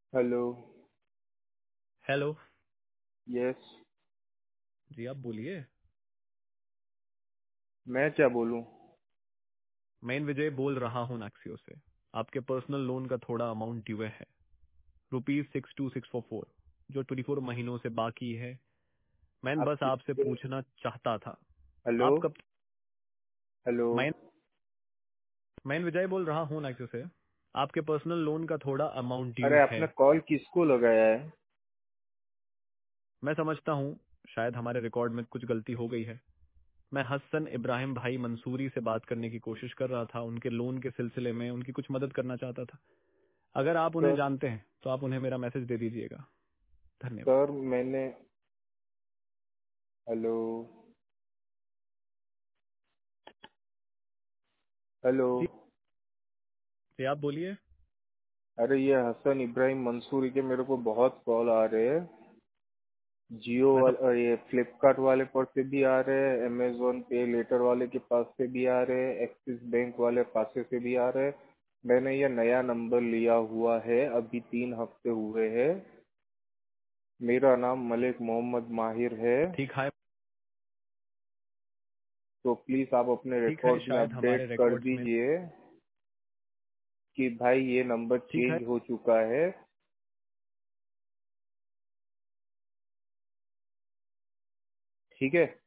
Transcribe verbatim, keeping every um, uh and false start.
Hello. Hello. Yes. जी आप बोलिए। मैं क्या बोलूं? मैं विजय बोल रहा हूँ नैक्सियो से। आपके पर्सनल लोन का थोड़ा अमाउंट ड्यू है, rupees six two six four four, जो ट्वेंटी फोर महीनों से बाकी है। मैं आप बस आपसे किससे? पूछना चाहता था, हेलो। आप कब। हेलो। मैं मैं विजय बोल रहा हूँ नैक्सियो से। आपके पर्सनल लोन का थोड़ा अमाउंट ड्यू अरे है। आपने कॉल किसको लगाया है? मैं समझता हूँ शायद हमारे रिकॉर्ड में कुछ गलती हो गई है। मैं हसन इब्राहिम भाई मंसूरी से बात करने की कोशिश कर रहा था, उनके लोन के सिलसिले में उनकी कुछ मदद करना चाहता था। अगर आप उन्हें सर। जानते हैं तो आप उन्हें मेरा मैसेज दे दीजिएगा। धन्यवाद। सर मैंने। हेलो। हेलो। जी जी आप बोलिए। अरे ये हसन इब्राहिम मंसूरी के मेरे को बहुत कॉल आ रहे हैं। जियो मैं वाले और ये फ्लिपकार्ट वाले पर से भी आ रहे हैं, अमेजोन पे लेटर वाले के पास से भी आ रहे हैं, एक्सिस बैंक वाले पास से भी आ रहे हैं। मैंने ये नया नंबर लिया हुआ है, अभी तीन हफ्ते हुए हैं। मेरा नाम मलिक मोहम्मद माहिर है। ठीक है। तो प्लीज आप अपने ठीक है, रिकॉर्ड में शायद हमारे अपडेट कर रिकॉर्ड्स में। दीजिए कि भाई ये नंबर ठीक है। चेंज हो चुका है। ठीक है।